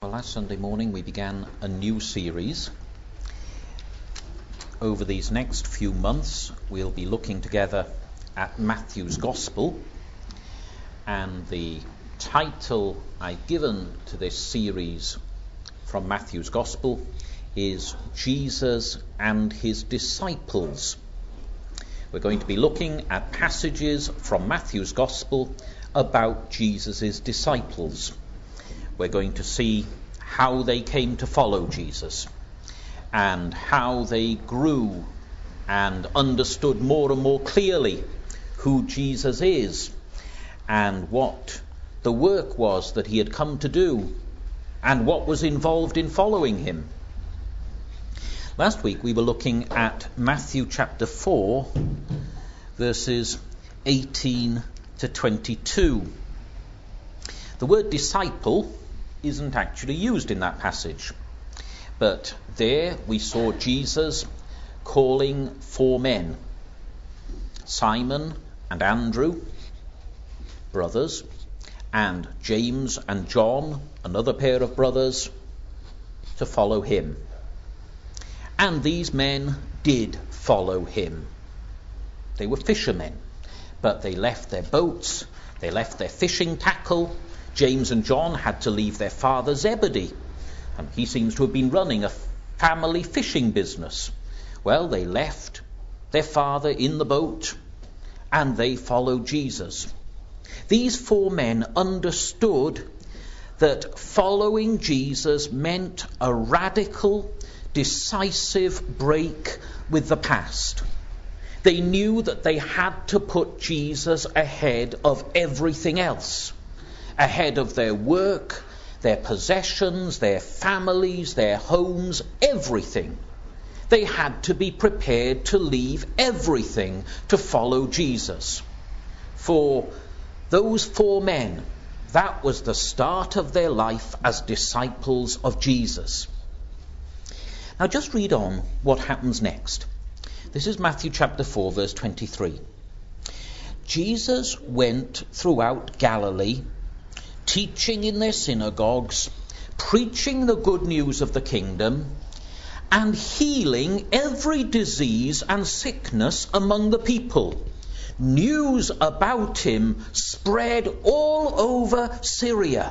Well, last Sunday morning we began a new series. Over these next few months we'll be looking together at Matthew's Gospel, and the title I've given to this series from Matthew's Gospel is Jesus and His Disciples. We're going to be looking at passages from Matthew's Gospel about Jesus' disciples. We're going to see how they came to follow Jesus and how they grew and understood more and more clearly who Jesus is and what the work was that he had come to do and what was involved in following him. Last week we were looking at Matthew chapter 4, verses 18 to 22. The word disciple isn't actually used in that passage, but there we saw Jesus calling four men, Simon and Andrew, brothers, and James and John, another pair of brothers, to follow him. And these men did follow him. They were fishermen, but they left their boats, they left their fishing tackle. James and John had to leave their father Zebedee, and he seems to have been running a family fishing business. Well, they left their father in the boat and they followed Jesus. These four men understood that following Jesus meant a radical, decisive break with the past. They knew that they had to put Jesus ahead of everything else, ahead of their work, their possessions, their families, their homes, everything. They had to be prepared to leave everything to follow Jesus. For those four men, that was the start of their life as disciples of Jesus. Now just read on what happens next. This is Matthew chapter 4, verse 23. Jesus went throughout Galilee, teaching in their synagogues, preaching the good news of the kingdom, and healing every disease and sickness among the people. News about him spread all over Syria.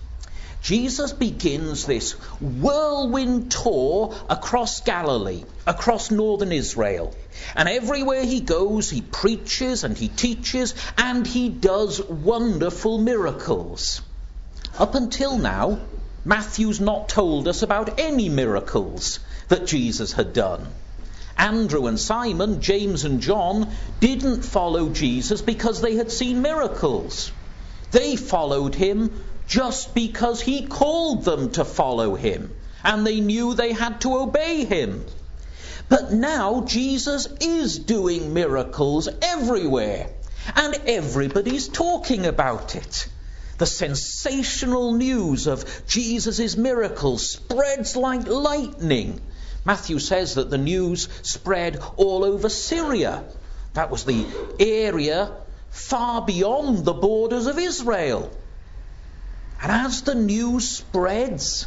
Jesus begins this whirlwind tour across Galilee, across northern Israel. And everywhere he goes, he preaches and he teaches and he does wonderful miracles. Up until now, Matthew's not told us about any miracles that Jesus had done. Andrew and Simon, James and John didn't follow Jesus because they had seen miracles. They followed him just because he called them to follow him, and they knew they had to obey him. But now Jesus is doing miracles everywhere, and everybody's talking about it. The sensational news of Jesus' miracles spreads like lightning. Matthew says that the news spread all over Syria. That was the area far beyond the borders of Israel. And as the news spreads,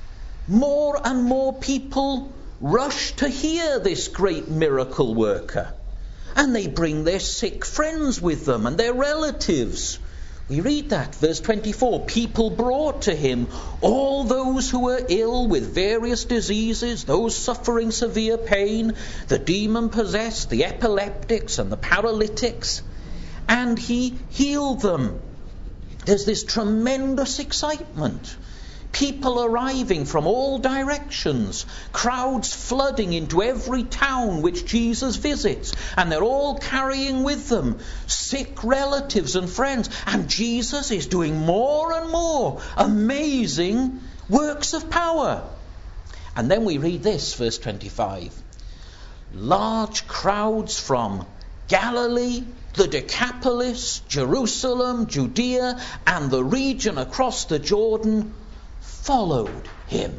more and more people rush to hear this great miracle worker. And they bring their sick friends with them and their relatives. We read that, verse 24. People brought to him all those who were ill with various diseases, those suffering severe pain, the demon-possessed, the epileptics and the paralytics. And he healed them. There's this tremendous excitement. People arriving from all directions, crowds flooding into every town which Jesus visits, and they're all carrying with them sick relatives and friends. And Jesus is doing more and more amazing works of power. And then we read this, verse 25. Large crowds from Galilee, the Decapolis, Jerusalem, Judea, and the region across the Jordan followed him.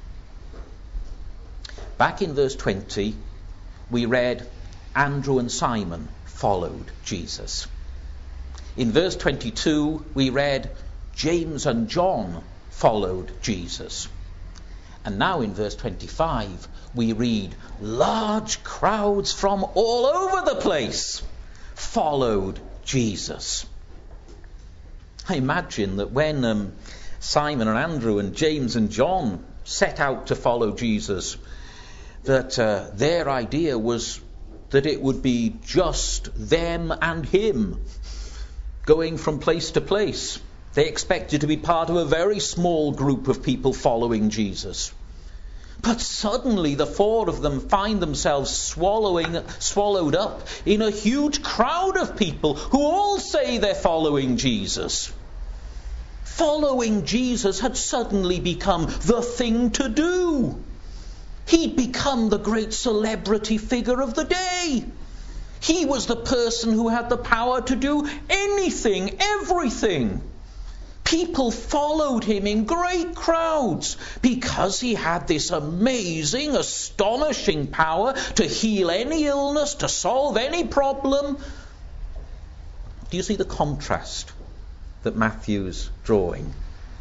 Back in verse 20, we read Andrew and Simon followed Jesus. In verse 22, we read James and John followed Jesus. And now in verse 25 we read, large crowds from all over the place followed Jesus. I imagine that when Simon and Andrew and James and John set out to follow Jesus, that their idea was that it would be just them and him going from place to place. They expected to be part of a very small group of people following Jesus. But suddenly the four of them find themselves swallowed up in a huge crowd of people who all say they're following Jesus. Following Jesus had suddenly become the thing to do. He'd become the great celebrity figure of the day. He was the person who had the power to do anything, everything. People followed him in great crowds because he had this amazing, astonishing power to heal any illness, to solve any problem. Do you see the contrast that Matthew's drawing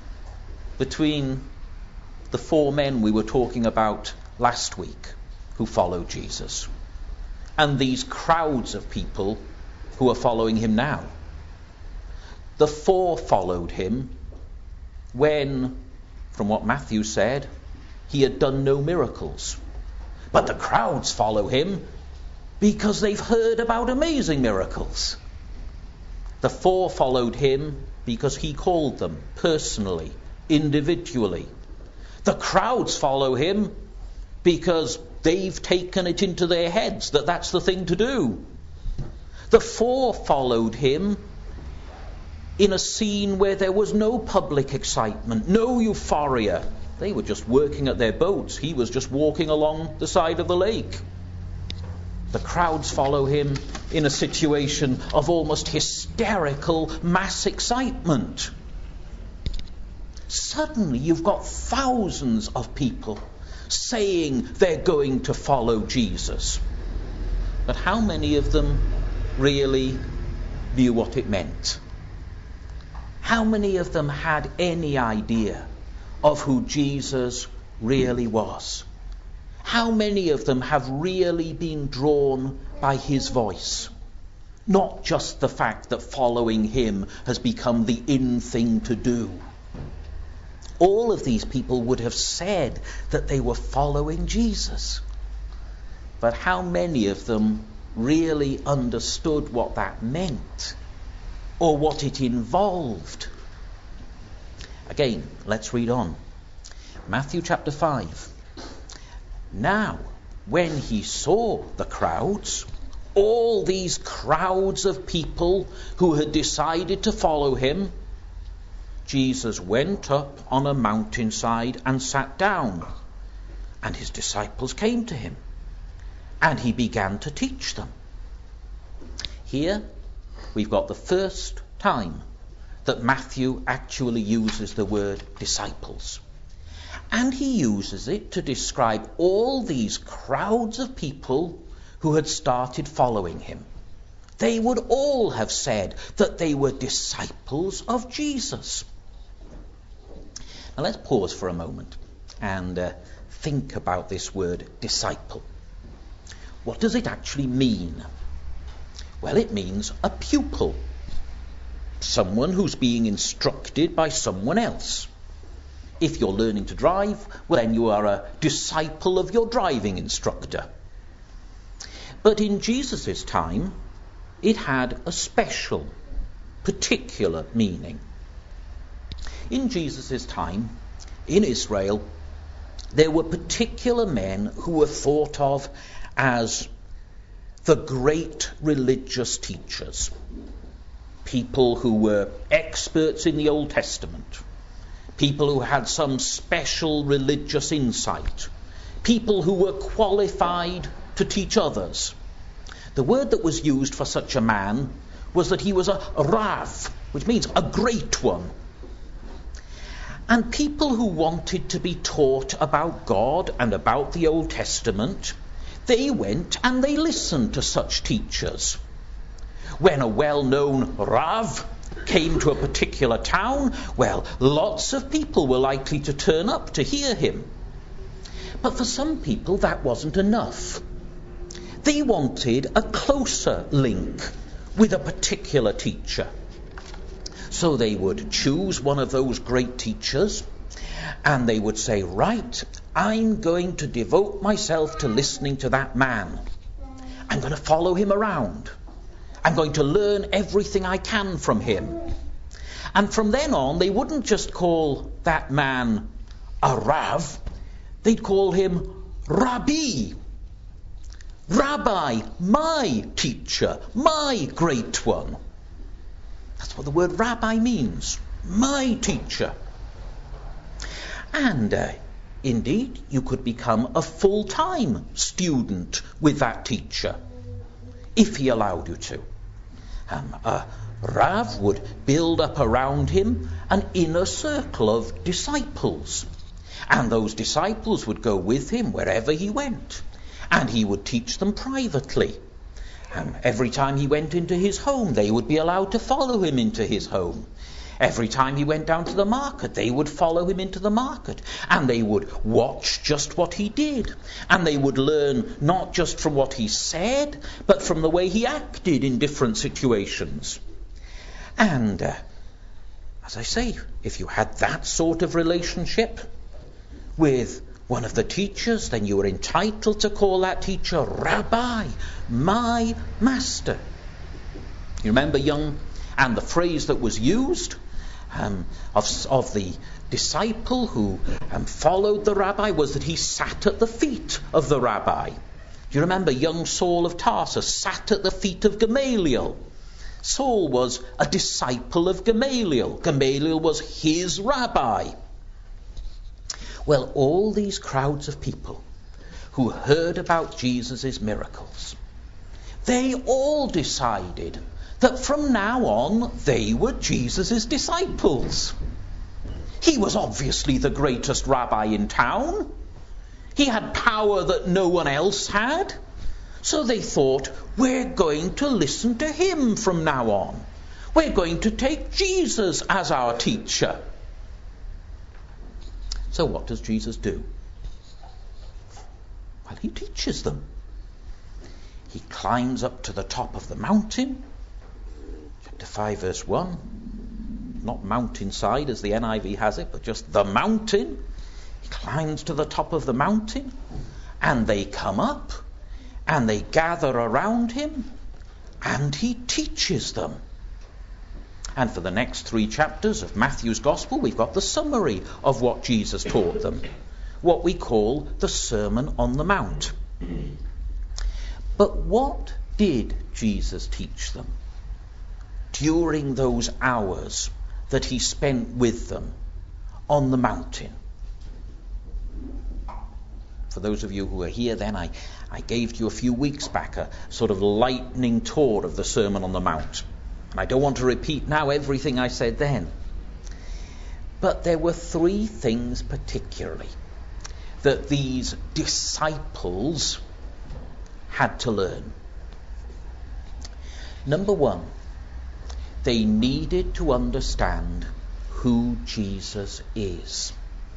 between the four men we were talking about last week who followed Jesus and these crowds of people who are following him now? The four followed him when, from what Matthew said, he had done no miracles. But the crowds follow him because they've heard about amazing miracles. The four followed him because he called them personally, individually. The crowds follow him because they've taken it into their heads that that's the thing to do. The four followed him in a scene where there was no public excitement, no euphoria. They were just working at their boats. He was just walking along the side of the lake. The crowds follow him in a situation of almost hysterical mass excitement. Suddenly you've got thousands of people saying they're going to follow Jesus. But how many of them really knew what it meant? How many of them had any idea of who Jesus really was? How many of them have really been drawn by his voice? Not just the fact that following him has become the in thing to do. All of these people would have said that they were following Jesus. But how many of them really understood what that meant or what it involved? Again, let's read on. Matthew chapter 5. Now, when he saw the crowds, all these crowds of people who had decided to follow him, Jesus went up on a mountainside and sat down, and his disciples came to him, and he began to teach them. Here we've got the first time that Matthew actually uses the word disciples. And he uses it to describe all these crowds of people who had started following him. They would all have said that they were disciples of Jesus. Now let's pause for a moment and think about this word disciple. What does it actually mean? Well, it means a pupil. Someone who's being instructed by someone else. If you're learning to drive, well, then you are a disciple of your driving instructor. But in Jesus' time, it had a special, particular meaning. In Jesus' time, in Israel, there were particular men who were thought of as the great religious teachers. People who were experts in the Old Testament. People who had some special religious insight. People who were qualified to teach others. The word that was used for such a man was that he was a Rav, which means a great one. And people who wanted to be taught about God and about the Old Testament, they went and they listened to such teachers. When a well-known Rav came to a particular town, well, lots of people were likely to turn up to hear him. But for some people, that wasn't enough. They wanted a closer link with a particular teacher. So they would choose one of those great teachers, and they would say, right, I'm going to devote myself to listening to that man. I'm going to follow him around. I'm going to learn everything I can from him. And from then on, they wouldn't just call that man a Rav, they'd call him Rabbi. Rabbi, my teacher, my great one. That's what the word rabbi means, my teacher. And indeed, you could become a full-time student with that teacher, if he allowed you to. A Rav would build up around him an inner circle of disciples. And those disciples would go with him wherever he went. And he would teach them privately. Every time he went into his home, they would be allowed to follow him into his home. Every time he went down to the market, they would follow him into the market. And they would watch just what he did. And they would learn not just from what he said, but from the way he acted in different situations. And, as I say, if you had that sort of relationship with one of the teachers, then you were entitled to call that teacher Rabbi, my master. You remember young, and the phrase that was used of the disciple who followed the rabbi was that he sat at the feet of the rabbi. Do you remember young Saul of Tarsus sat at the feet of Gamaliel? Saul was a disciple of Gamaliel. Gamaliel was his rabbi. Well, all these crowds of people who heard about Jesus' miracles, they all decided that from now on they were Jesus' disciples. He was obviously the greatest rabbi in town. He had power that no one else had. So they thought, we're going to listen to him from now on. We're going to take Jesus as our teacher. So what does Jesus do? Well, he teaches them. He climbs up to the top of the mountain. Chapter 5, verse 1. Not mountainside as the NIV has it, but just the mountain. He climbs to the top of the mountain, and they come up, and they gather around him, and he teaches them. And for the next 3 chapters of Matthew's Gospel, we've got the summary of what Jesus taught them, what we call the Sermon on the Mount. But what did Jesus teach them during those hours that he spent with them on the mountain? For those of you who are here then, I gave you a few weeks back a sort of lightning tour of the Sermon on the Mount. And I don't want to repeat now everything I said then. But there were 3 things particularly that these disciples had to learn. Number 1, they needed to understand who Jesus is.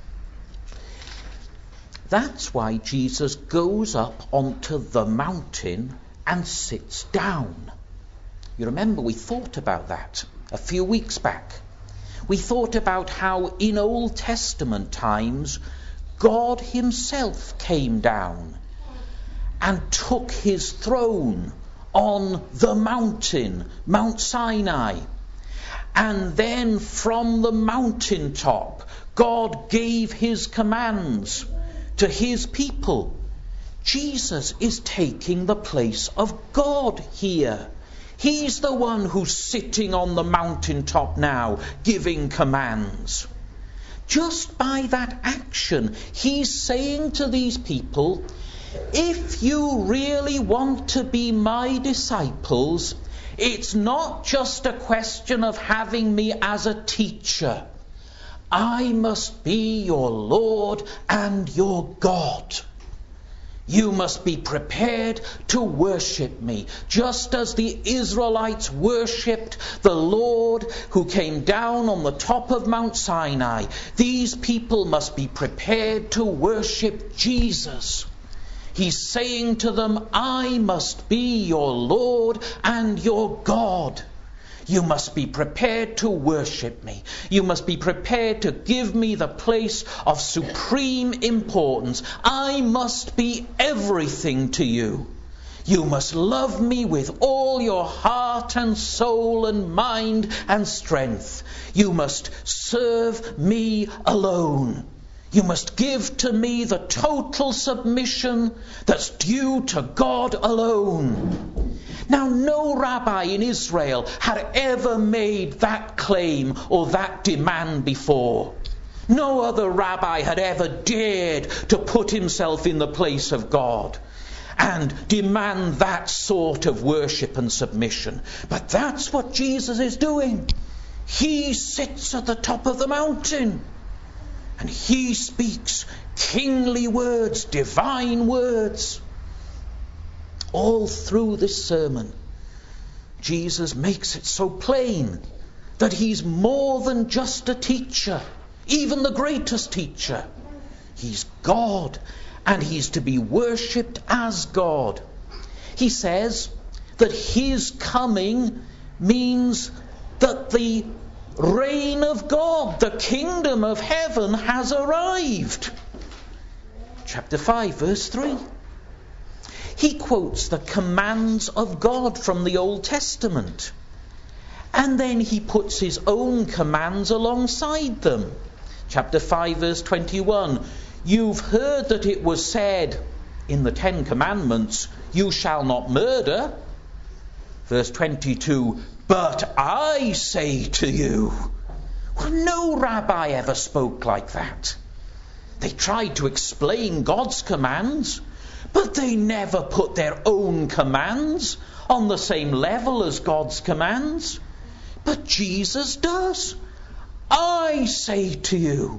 That's why Jesus goes up onto the mountain and sits down. You remember we thought about that a few weeks back. We thought about how in Old Testament times God himself came down and took his throne on the mountain, Mount Sinai. And then from the mountaintop, God gave his commands to his people. Jesus is taking the place of God here. He's the one who's sitting on the mountaintop now, giving commands. Just by that action, he's saying to these people, if you really want to be my disciples, it's not just a question of having me as a teacher. I must be your Lord and your God. You must be prepared to worship me, just as the Israelites worshipped the Lord who came down on the top of Mount Sinai. These people must be prepared to worship Jesus. He's saying to them, I must be your Lord and your God. You must be prepared to worship me. You must be prepared to give me the place of supreme importance. I must be everything to you. You must love me with all your heart and soul and mind and strength. You must serve me alone. You must give to me the total submission that's due to God alone. Now, no rabbi in Israel had ever made that claim or that demand before. No other rabbi had ever dared to put himself in the place of God and demand that sort of worship and submission. But that's what Jesus is doing. He sits at the top of the mountain and he speaks kingly words, divine words. All through this sermon, Jesus makes it so plain that he's more than just a teacher, even the greatest teacher. He's God, and he's to be worshipped as God. He says that his coming means that the reign of God, the kingdom of heaven, has arrived. Chapter 5, verse 3. He quotes the commands of God from the Old Testament. And then he puts his own commands alongside them. Chapter 5, verse 21. You've heard that it was said in the 10 Commandments, you shall not murder. Verse 22. But I say to you. Well, no rabbi ever spoke like that. They tried to explain God's commands, but they never put their own commands on the same level as God's commands. But Jesus does. I say to you.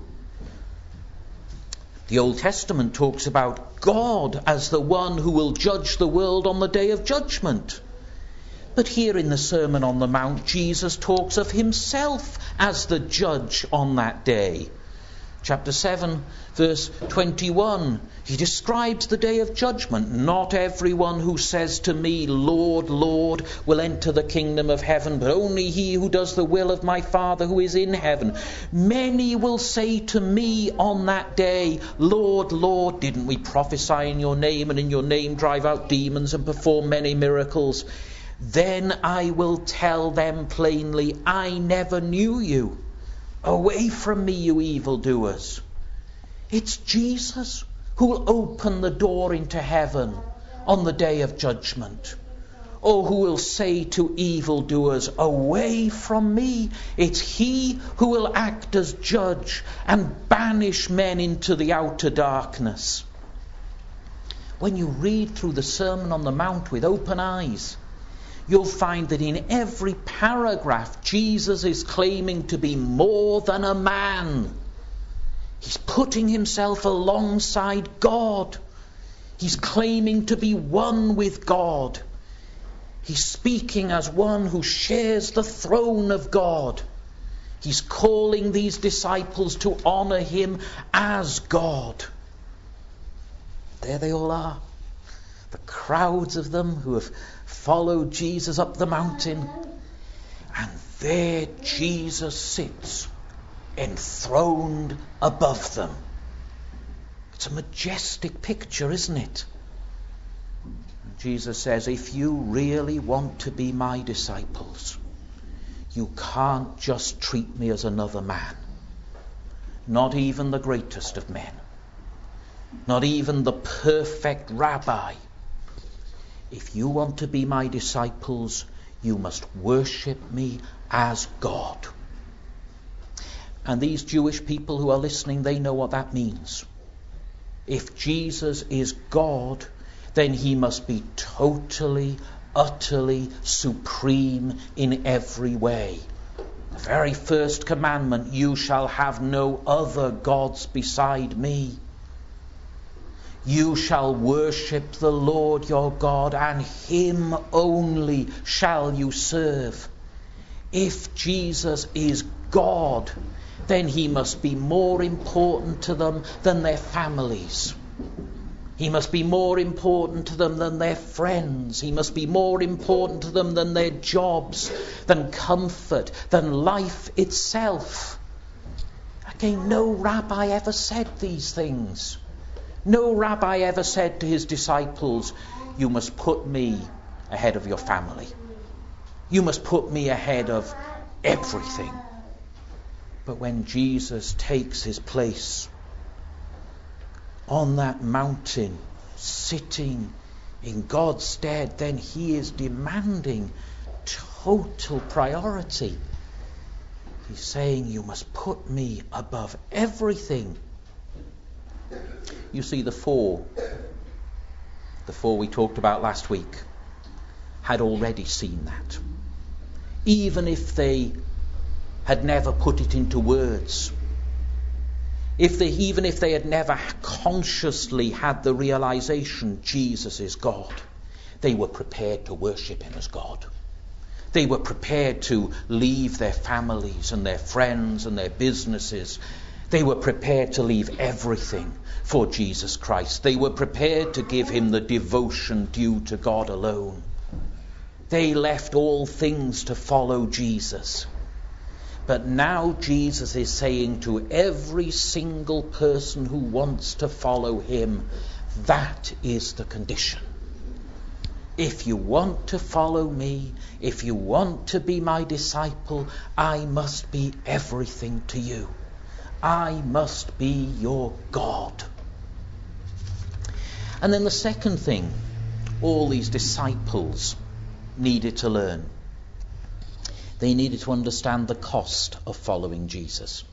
The Old Testament talks about God as the one who will judge the world on the day of judgment. But here in the Sermon on the Mount, Jesus talks of himself as the judge on that day. Chapter 7, verse 21, he describes the day of judgment. Not everyone who says to me, Lord, Lord, will enter the kingdom of heaven, but only he who does the will of my Father who is in heaven. Many will say to me on that day, Lord, Lord, didn't we prophesy in your name, and in your name drive out demons and perform many miracles? Then I will tell them plainly, I never knew you. Away from me, you evildoers. It's Jesus who will open the door into heaven on the day of judgment. Or who will say to evildoers, away from me. It's he who will act as judge and banish men into the outer darkness. When you read through the Sermon on the Mount with open eyes, you'll find that in every paragraph, Jesus is claiming to be more than a man. He's putting himself alongside God. He's claiming to be one with God. He's speaking as one who shares the throne of God. He's calling these disciples to honor him as God. There they all are. The crowds of them who have followed Jesus up the mountain. And there Jesus sits, enthroned above them. It's a majestic picture, isn't it? And Jesus says, if you really want to be my disciples, you can't just treat me as another man. Not even the greatest of men. Not even the perfect rabbi. If you want to be my disciples, you must worship me as God. And these Jewish people who are listening, they know what that means. If Jesus is God, then he must be totally, utterly supreme in every way. The very first commandment, you shall have no other gods beside me. You shall worship the Lord your God, and him only shall you serve. If Jesus is God, then he must be more important to them than their families. He must be more important to them than their friends. He must be more important to them than their jobs, than comfort, than life itself. Again, no rabbi ever said these things. No rabbi ever said to his disciples, you must put me ahead of your family. You must put me ahead of everything. But when Jesus takes his place on that mountain, sitting in God's stead, then he is demanding total priority. He's saying, you must put me above everything. You see, the four we talked about last week had already seen that. Even if they had never put it into words, even if they had never consciously had the realization Jesus is God, they were prepared to worship him as God. They were prepared to leave their families and their friends and their businesses. They were prepared to leave everything for Jesus Christ. They were prepared to give him the devotion due to God alone. They left all things to follow Jesus. But now Jesus is saying to every single person who wants to follow him, that is the condition. If you want to follow me, if you want to be my disciple, I must be everything to you. I must be your God. And then the second thing all these disciples needed to learn, they needed to understand the cost of following Jesus.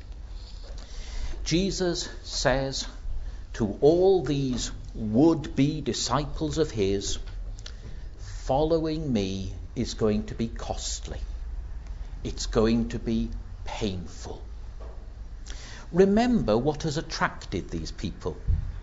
Jesus says to all these would-be disciples of his, following me is going to be costly. It's going to be painful. Remember what has attracted these people.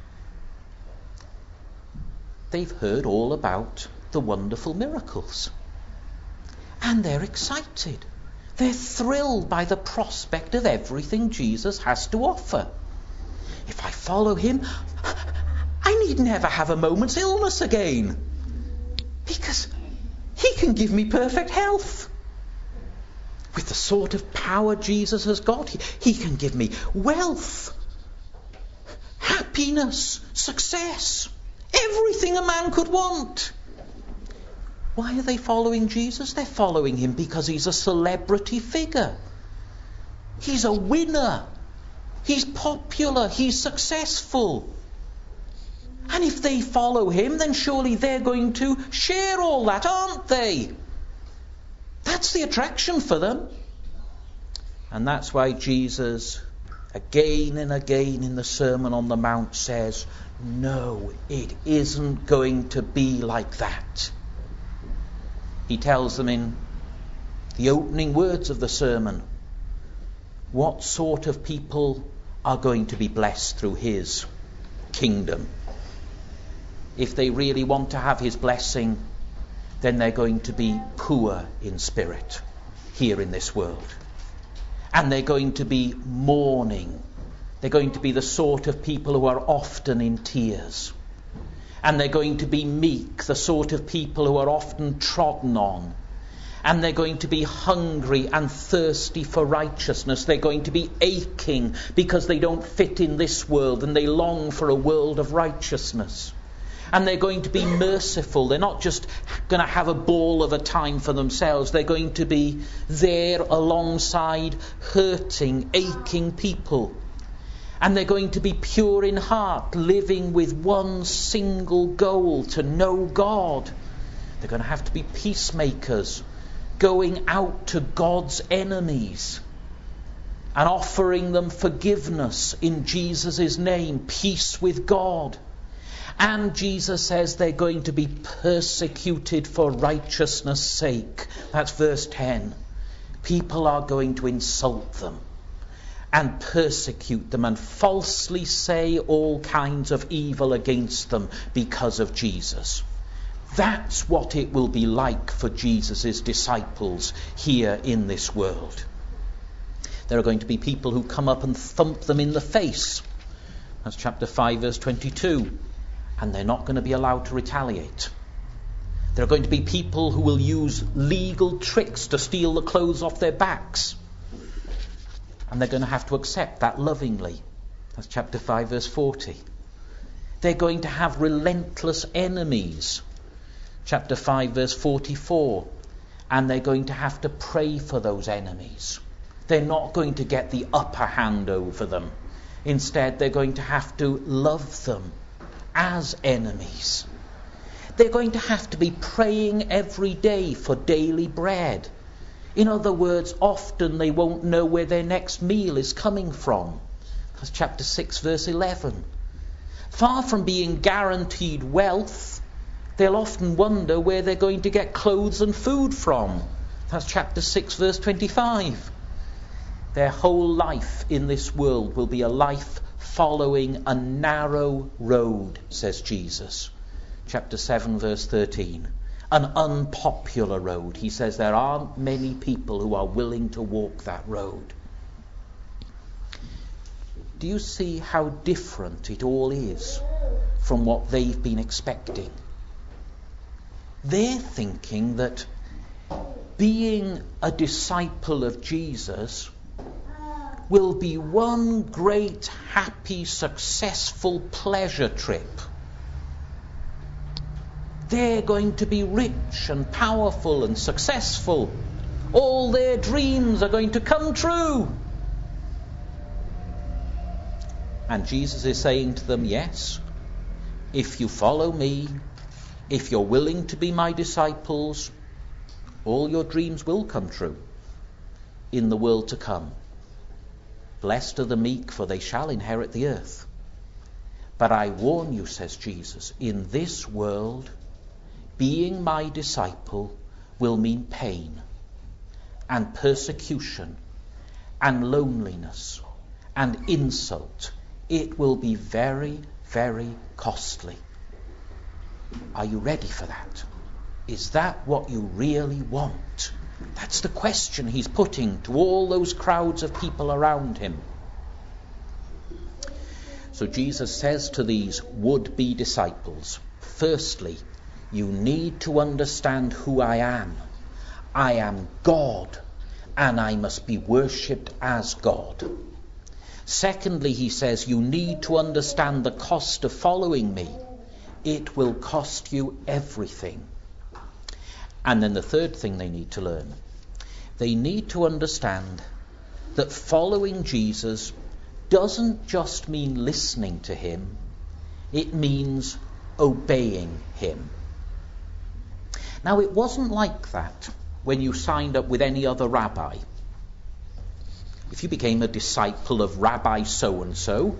They've heard all about the wonderful miracles. And they're excited. They're thrilled by the prospect of everything Jesus has to offer. If I follow him, I need never have a moment's illness again. Because he can give me perfect health. With the sort of power Jesus has got, he can give me wealth, happiness, success, everything a man could want. Why are they following Jesus? They're following him because he's a celebrity figure. He's a winner. He's popular. He's successful. And if they follow him, then surely they're going to share all that, aren't they? That's the attraction for them. And that's why Jesus, again and again in the Sermon on the Mount, says, no, it isn't going to be like that. He tells them in the opening words of the sermon what sort of people are going to be blessed through his kingdom. If they really want to have his blessing, then they're going to be poor in spirit here in this world. And they're going to be mourning. They're going to be the sort of people who are often in tears. And they're going to be meek, the sort of people who are often trodden on. And they're going to be hungry and thirsty for righteousness. They're going to be aching because they don't fit in this world and they long for a world of righteousness. And they're going to be merciful. They're not just going to have a ball of a time for themselves. They're going to be there alongside hurting, aching people. And they're going to be pure in heart, living with one single goal, to know God. They're going to have to be peacemakers, going out to God's enemies and offering them forgiveness in Jesus' name, peace with God. And Jesus says they're going to be persecuted for righteousness' sake. That's verse 10. People are going to insult them. and persecute them and falsely say all kinds of evil against them because of Jesus. That's what it will be like for Jesus' disciples here in this world. There are going to be people who come up and thump them in the face. That's chapter 5, verse 22. And they're not going to be allowed to retaliate. There are going to be people who will use legal tricks to steal the clothes off their backs. And they're going to have to accept that lovingly. That's chapter 5, verse 40. They're going to have relentless enemies. Chapter 5, verse 44. And they're going to have to pray for those enemies. They're not going to get the upper hand over them. Instead, they're going to have to love them as enemies. They're going to have to be praying every day for daily bread. In other words, often they won't know where their next meal is coming from. That's chapter 6, verse 11. Far from being guaranteed wealth, they'll often wonder where they're going to get clothes and food from. That's chapter 6, verse 25. Their whole life in this world will be a life following a narrow road, says Jesus. Chapter 7, verse 13. An unpopular road. He says there aren't many people who are willing to walk that road. Do you see how different it all is from what they've been expecting? They're thinking that being a disciple of Jesus will be one great, happy, successful pleasure trip. They're going to be rich and powerful and successful. All their dreams are going to come true. And Jesus is saying to them, yes, if you follow me, if you're willing to be my disciples, all your dreams will come true in the world to come. Blessed are the meek, for they shall inherit the earth. But I warn you, says Jesus, in this world, being my disciple will mean pain and persecution and loneliness and insult. It will be very, very costly. Are you ready for that? Is that what you really want? That's the question he's putting to all those crowds of people around him. So Jesus says to these would-be disciples, firstly, you need to understand who I am. I am God, and I must be worshipped as God. Secondly, he says, you need to understand the cost of following me. It will cost you everything. And then the third thing they need to learn, they need to understand that following Jesus doesn't just mean listening to him, it means obeying him. Now, it wasn't like that when you signed up with any other rabbi. If you became a disciple of Rabbi so-and-so,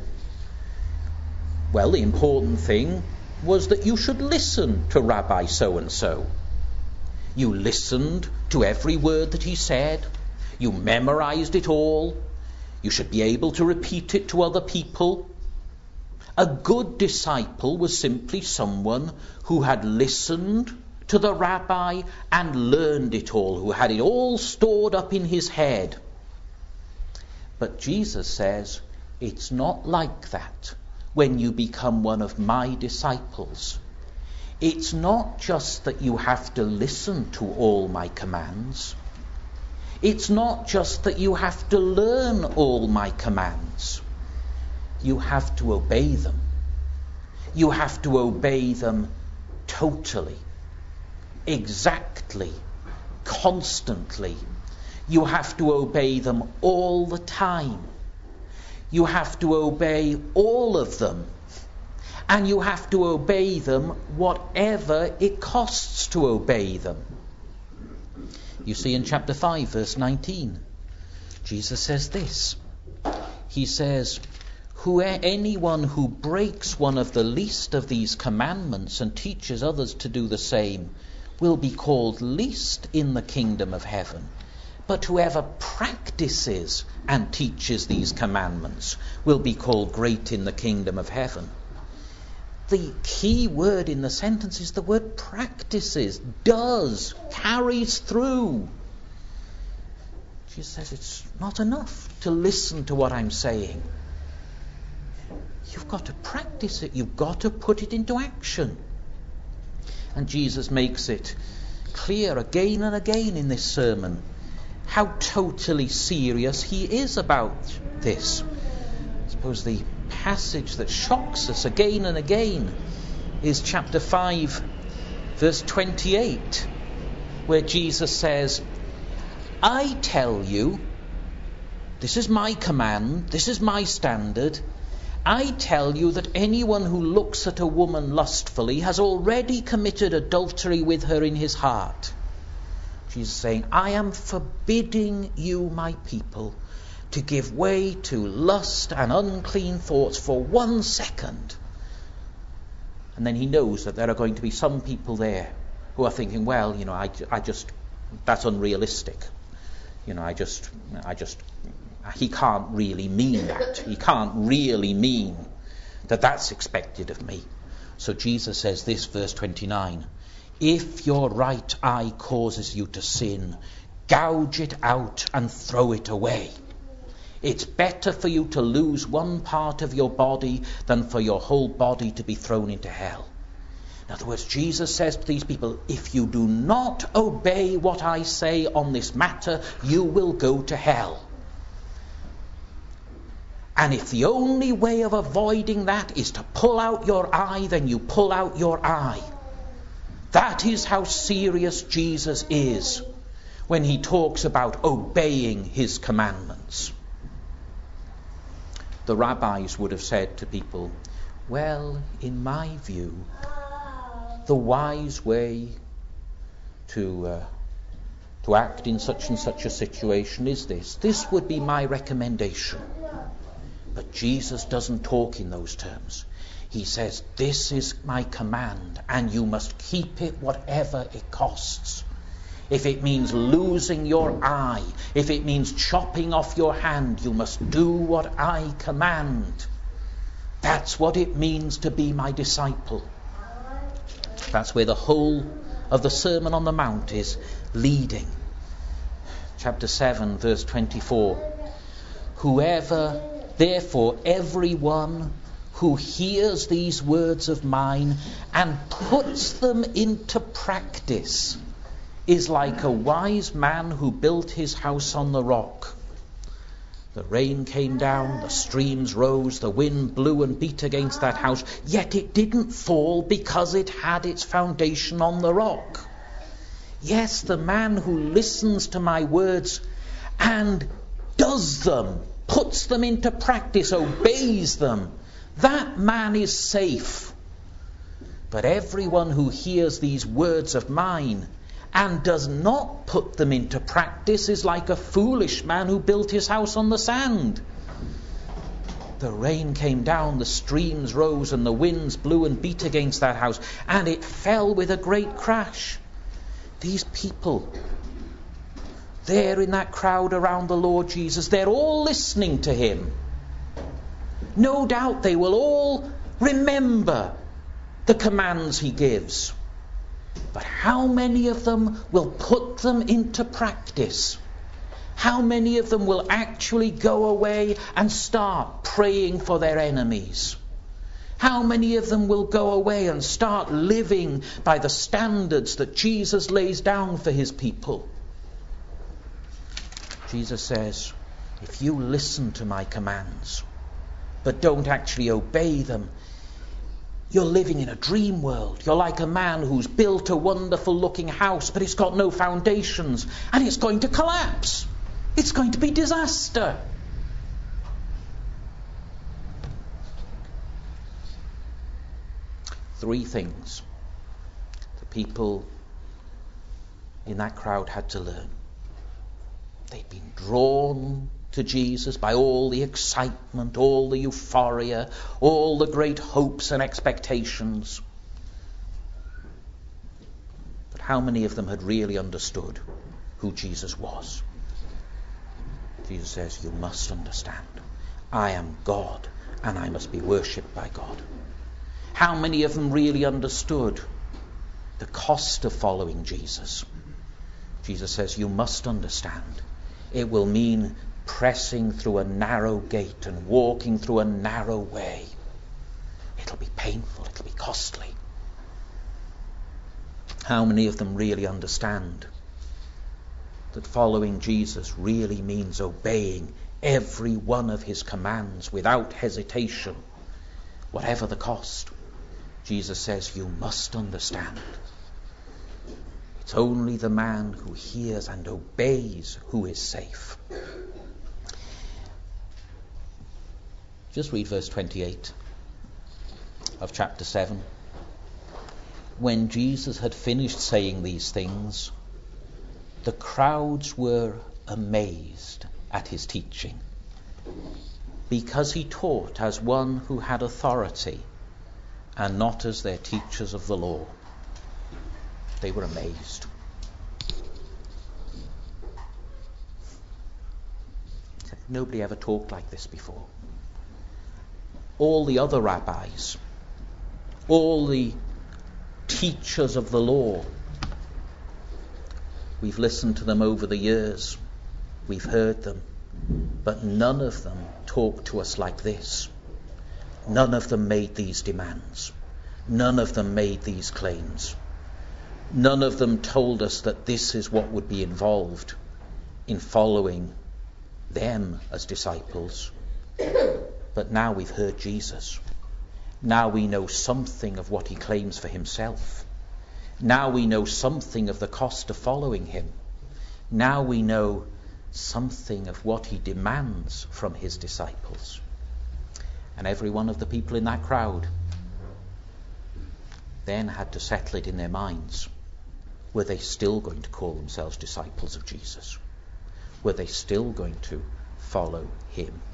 well, the important thing was that you should listen to Rabbi so-and-so. You listened to every word that he said. You memorized it all. You should be able to repeat it to other people. A good disciple was simply someone who had listened to the rabbi and learned it all, who had it all stored up in his head. But Jesus says, it's not like that when you become one of my disciples. It's not just that you have to listen to all my commands. It's not just that you have to learn all my commands. You have to obey them. You have to obey them totally, exactly, constantly. You have to obey them all the time. You have to obey all of them. And you have to obey them whatever it costs to obey them. You see in chapter 5, verse 19, Jesus says this. He says, anyone who breaks one of the least of these commandments and teaches others to do the same will be called least in the kingdom of heaven. but whoever practices and teaches these commandments will be called great in the kingdom of heaven. The key word in the sentence is the word practices, does, carries through. Jesus says it's not enough to listen to what I'm saying. You've got to practice it. You've got to put it into action. And Jesus makes it clear again and again in this sermon how totally serious he is about this. I suppose the passage that shocks us again and again is chapter 5, verse 28, where Jesus says, I tell you, this is my command, this is my standard, I tell you that anyone who looks at a woman lustfully has already committed adultery with her in his heart. Jesus is saying, I am forbidding you, my people, to give way to lust and unclean thoughts for 1 second. And then he knows that there are going to be some people there who are thinking, well, I just that's unrealistic. He can't really mean that. He can't really mean that that's expected of me. So Jesus says this, verse 29, if your right eye causes you to sin, gouge it out and throw it away. It's better for you to lose one part of your body than for your whole body to be thrown into hell. In other words, Jesus says to these people, if you do not obey what I say on this matter, you will go to hell. And if the only way of avoiding that is to pull out your eye, then you pull out your eye. That is how serious Jesus is when he talks about obeying his commandments. The rabbis would have said to people, well, in my view, the wise way to act in such and such a situation is this. This would be my recommendation. But Jesus doesn't talk in those terms. He says, this is my command, and you must keep it whatever it costs. If it means losing your eye, if it means chopping off your hand, you must do what I command. That's what it means to be my disciple. That's where the whole of the Sermon on the Mount is leading. Chapter 7, verse 24. Therefore, everyone who hears these words of mine and puts them into practice is like a wise man who built his house on the rock. The rain came down, the streams rose, the wind blew and beat against that house, yet it didn't fall because it had its foundation on the rock. Yes, the man who listens to my words and does them, puts them into practice, obeys them, that man is safe. But everyone who hears these words of mine and does not put them into practice is like a foolish man who built his house on the sand. The rain came down, the streams rose, and the winds blew and beat against that house, and it fell with a great crash. These people, there in that crowd around the Lord Jesus, they're all listening to him. No doubt they will all remember the commands he gives. But how many of them will put them into practice? How many of them will actually go away and start praying for their enemies? How many of them will go away and start living by the standards that Jesus lays down for his people? Jesus says, if you listen to my commands, but don't actually obey them, you're living in a dream world. You're like a man who's built a wonderful looking house, but it's got no foundations, and it's going to collapse. It's going to be disaster. Three things the people in that crowd had to learn. They'd been drawn to Jesus by all the excitement, all the euphoria, all the great hopes and expectations. But how many of them had really understood who Jesus was? Jesus says, you must understand. I am God, and I must be worshipped by God. How many of them really understood the cost of following Jesus? Jesus says, you must understand. It will mean pressing through a narrow gate and walking through a narrow way. It'll be painful, it'll be costly. How many of them really understand that following Jesus really means obeying every one of his commands without hesitation, whatever the cost? Jesus says, you must understand. It's only the man who hears and obeys who is safe. Just read verse 28 of chapter 7. When Jesus had finished saying these things, the crowds were amazed at his teaching, because he taught as one who had authority and not as their teachers of the law. They were amazed. Nobody ever talked like this before. All the other rabbis, all the teachers of the law, we've listened to them over the years, we've heard them, but none of them talked to us like this. None of them made these demands. None of them made these claims. None of them told us that this is what would be involved in following them as disciples. But now we've heard Jesus. Now we know something of what he claims for himself. Now we know something of the cost of following him. Now we know something of what he demands from his disciples. And every one of the people in that crowd then had to settle it in their minds. Were they still going to call themselves disciples of Jesus? Were they still going to follow him?